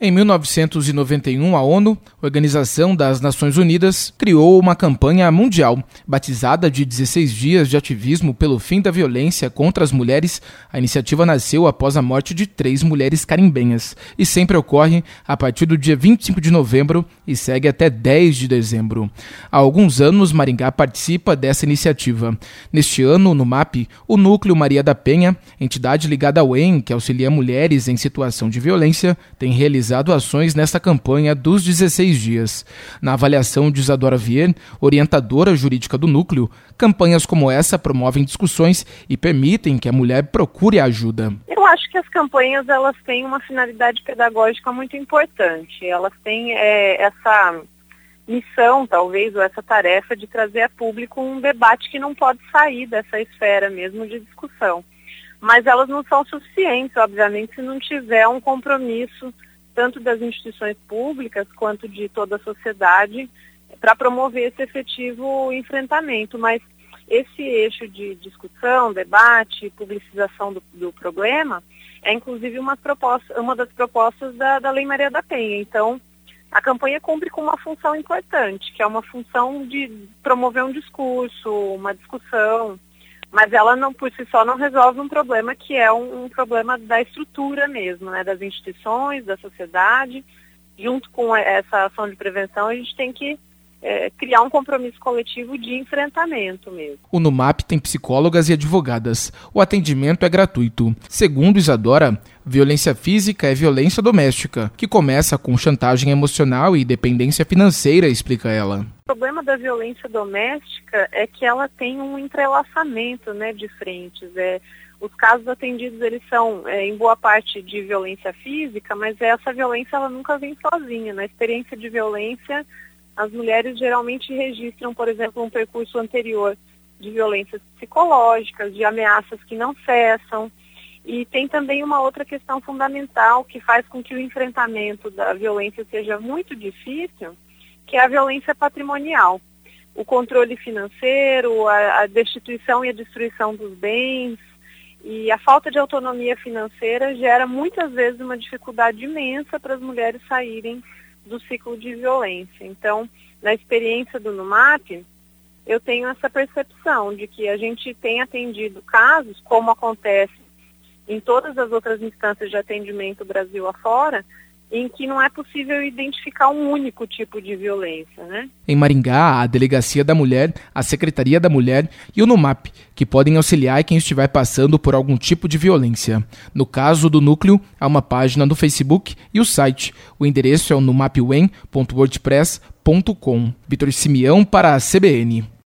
Em 1991, a ONU, Organização das Nações Unidas, criou uma campanha mundial, batizada de 16 dias de ativismo pelo fim da violência contra as mulheres. A iniciativa nasceu após a morte de 3 mulheres carimbenhas e sempre ocorre a partir do dia 25 de novembro e segue até 10 de dezembro. Há alguns anos, Maringá participa dessa iniciativa. Neste ano, no MAP, o Núcleo Maria da Penha, entidade ligada ao EN, que auxilia mulheres em situação de violência, tem realizado ações nesta campanha dos 16 dias. Na avaliação de Isadora Vier, orientadora jurídica do núcleo, campanhas como essa promovem discussões e permitem que a mulher procure ajuda. Eu acho que as campanhas elas têm uma finalidade pedagógica muito importante. Elas têm essa missão, talvez, ou essa tarefa de trazer a público um debate que não pode sair dessa esfera mesmo de discussão. Mas elas não são suficientes, obviamente, se não tiver um compromisso tanto das instituições públicas quanto de toda a sociedade, para promover esse efetivo enfrentamento. Mas esse eixo de discussão, debate, publicização do problema, é inclusive uma das propostas da Lei Maria da Penha. Então, a campanha cumpre com uma função importante, que é uma função de promover um discurso, uma discussão, mas ela não, por si só, não resolve um problema que é um problema da estrutura mesmo, né, das instituições, da sociedade. Junto com essa ação de prevenção, a gente tem que criar um compromisso coletivo de enfrentamento mesmo. O NUMAP tem psicólogas e advogadas. O atendimento é gratuito. Segundo Isadora, violência física é violência doméstica, que começa com chantagem emocional e dependência financeira, explica ela. O problema da violência doméstica é que ela tem um entrelaçamento, né, de frentes. Os casos atendidos, eles são, em boa parte, de violência física, mas essa violência ela nunca vem sozinha. Na experiência de violência, as mulheres geralmente registram, por exemplo, um percurso anterior de violências psicológicas, de ameaças que não cessam. E tem também uma outra questão fundamental que faz com que o enfrentamento da violência seja muito difícil, que é a violência patrimonial. O controle financeiro, a destituição e a destruição dos bens e a falta de autonomia financeira gera muitas vezes uma dificuldade imensa para as mulheres saírem do ciclo de violência. Então, na experiência do NUMAP, eu tenho essa percepção de que a gente tem atendido casos, como acontece em todas as outras instâncias de atendimento Brasil afora, em que não é possível identificar um único tipo de violência, né? Em Maringá, a Delegacia da Mulher, a Secretaria da Mulher e o NUMAP, que podem auxiliar quem estiver passando por algum tipo de violência. No caso do núcleo, há uma página no Facebook e o site. O endereço é o numapuen.wordpress.com. Vitor Simeão para a CBN.